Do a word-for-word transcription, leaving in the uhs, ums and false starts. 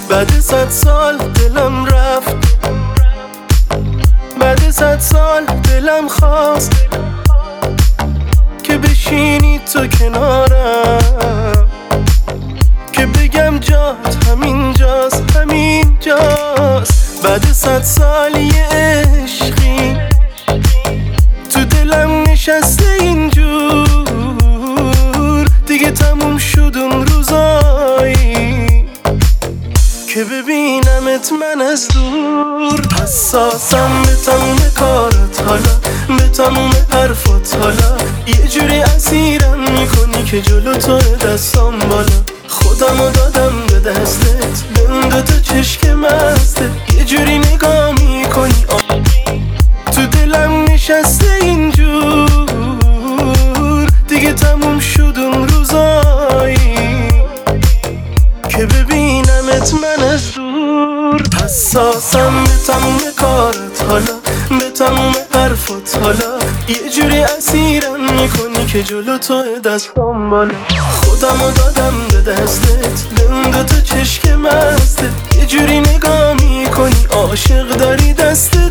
بعد صد سال دلم رفت، بعد صد سال دلم خواست که بشینی تو کنارم، که بگم جات همین جاست، همین جاست. بعد صد سال یه عشقی تو دلم نشسته اینجور، دیگه تموم شد اون روزایی که ببینمت من از دور. حساسم به تموم کارت حالا، به تموم حرفات حالا، یه جوری اسیرم میکنی که جلو تو دستام بالا. خودمو دادم به دستت، به اون دوتا چشک مستت، یه جوری نگاه میکنی تو دلم نشسته اینجور، دیگه تموم شد اون روزایی که ببینمت من از دور. حساسم به تموم کارت حالا، به تموم حرفات حالا، یه جوری اسیرم میکنی که جلو تو دستام بالا. خودمو دادم به دستت، به اون دوتا چشک مستت، یه جوری نگاه میکنی عاشق داری دستت